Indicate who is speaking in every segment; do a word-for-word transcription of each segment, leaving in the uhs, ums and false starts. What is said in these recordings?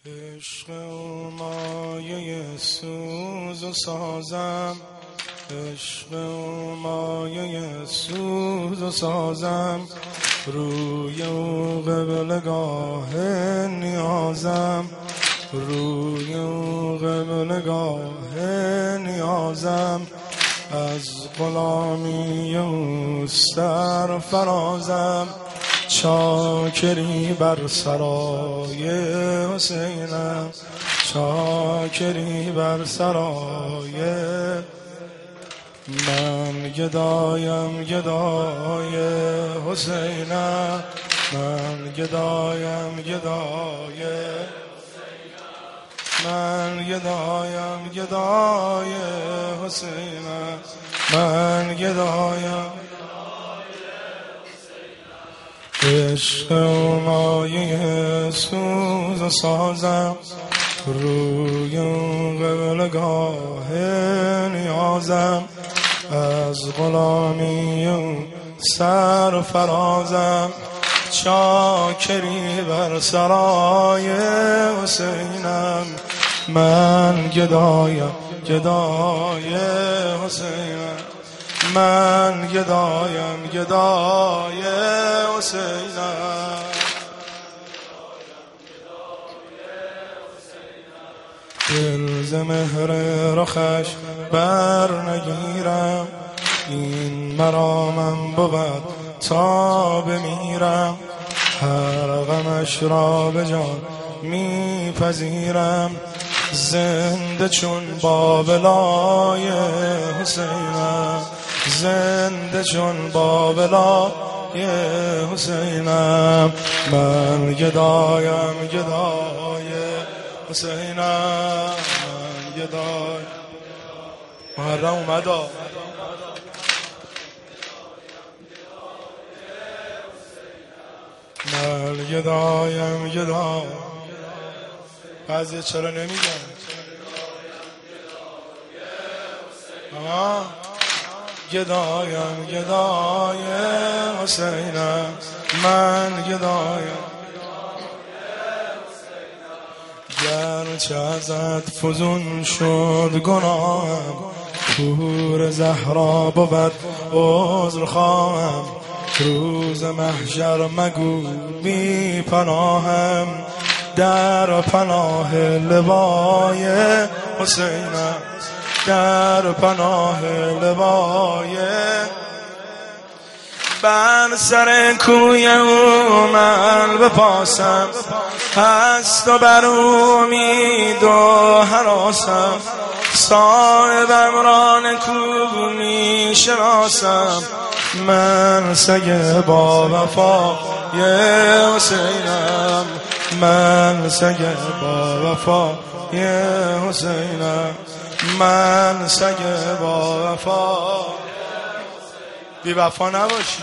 Speaker 1: عشق و مایه سوز و سازم، عشق و مایه سوز و سازم، روی و قبلگاه نیازم، روی و قبلگاه نیازم، از غلامی و سر فرازم، چاکری بر سرای حسینم، چاکری بر سرای من، گدایم گدای حسینم، من گدایم گدای من گدایم گدای حسینم، من گدایم عشق و مایه سوز و سازم، روی و قبلگاه نیازم، از غلامی و سر فرازم، چاکری بر سرای حسینم، من گدایم گدای حسینم، من گدایم گدای حسینم. دل ز مهر رخش بر نگیرم، این مرامم بود تا بمیرم، هر غمش را به جان میپذیرم، زنده چون بابلای حسینم، زنده چون بابلای حسینم، من گدایم گدای حسینم، من گدای محرم اومدا من گدایم گدای. بعضی چرا نمیگن آه گدایم گدای حسینم، من گدایم گرچه ازت فزون شد گناهم، پور زهرا بود عذر خواهم، روز محشر مگو بی پناهم، در پناه لوای حسینم، در پناه لوای بر سر کوی او من بپاسم، هست و بر امید و هراسم، صاحبم را نکو می شناسم، من سگ با وفای حسینم، من سگ با وفای حسینم، من سگ با وفا. بی وفا نباشی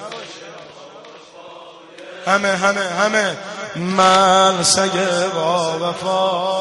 Speaker 1: همه همه همه، من سگ با وفا.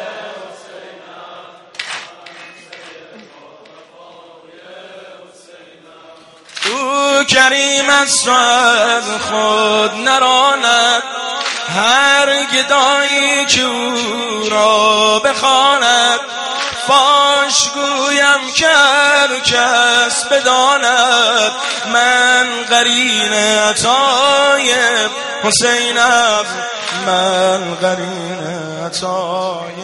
Speaker 1: او کریم است و از خود نراند، هر گدایی که او را بخواند، فاش گویم که هر کس بداند، من قرین عطای حسینم، من قرین عطای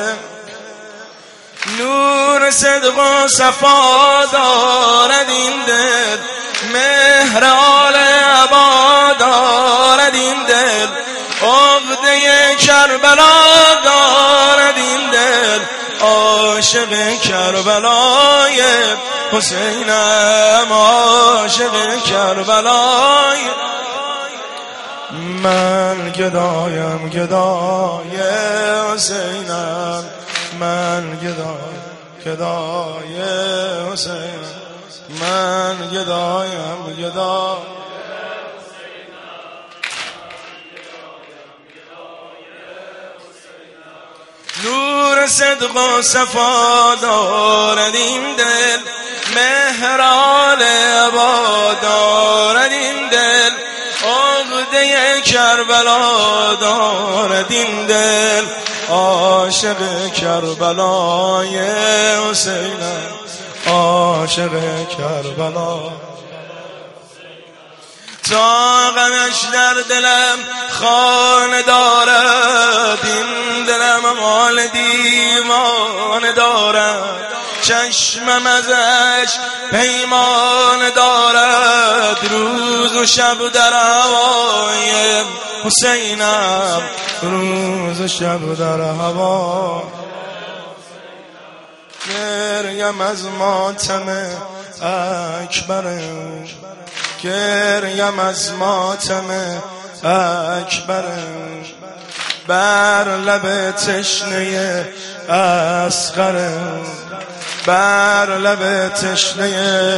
Speaker 1: نور صدق و صفا دارد این دل، مهر آل عبا دارد این دل، عقده کربلا دارد این دل، عاشق کربلای حسینم، عاشق کربلای من گدایم گدای حسینم، من گدای گدای حسینم، من گدایم گدای نور صدق و صفا دارد این دل، مهر آل عبا دارد این دل، عقده ناله کربلا دارد این دل، عاشق کربلای حسینم، عاشق کربلا. تا غمش در دلم خانه دارد، این دلم مال دیوانه دارد، چشمم ازش پیمان دارد، روز و شب در هوای حسینم، روز و شب در هوا. گریم از ماتم اکبرم، گریم از ماتم اکبرم، بر لب تشنه اصغرم، بر لب تشنه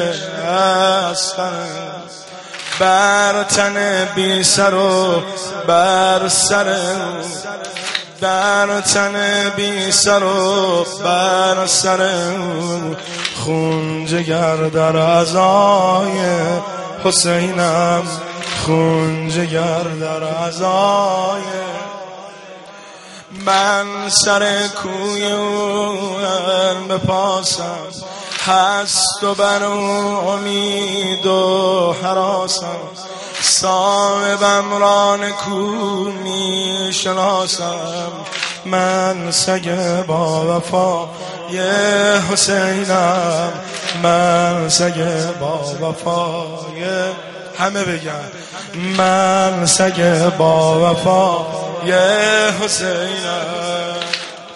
Speaker 1: اصغرم، بر تن بی سر و بر سرم، در تن بی سر و بر سرم، خون جگر در عزای حسینم، خون جگر در عزای. من سر کوی او بپاسم، هست و بر امید و حراسم، صاحبم را نکو می شناسم، من سگ با وفای حسینم، من سگ با وفای. همه بگن من سگ با وفای حسینم،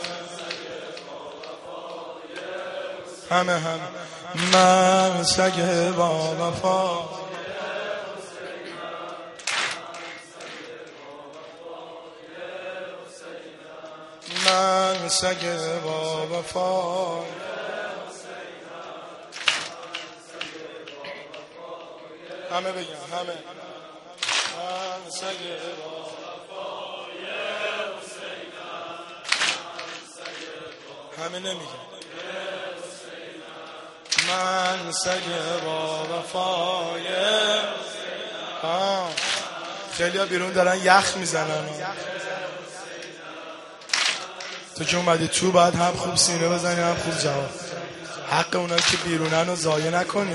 Speaker 1: همه هم من سگ با وفا. من سگ با وفا. همه بگن همه من سگ با وفای حسینم، همه نمیگن من سگ با وفای. آه خیلی ها بیرون دارن یخ میزنن، تو که اومدی تو باید هم خوب سینه بزنی هم خوب جواب. حق اونایی که بیرونن رو ضایع نکنی.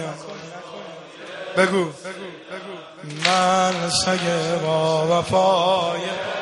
Speaker 1: بگو من سگ با وفای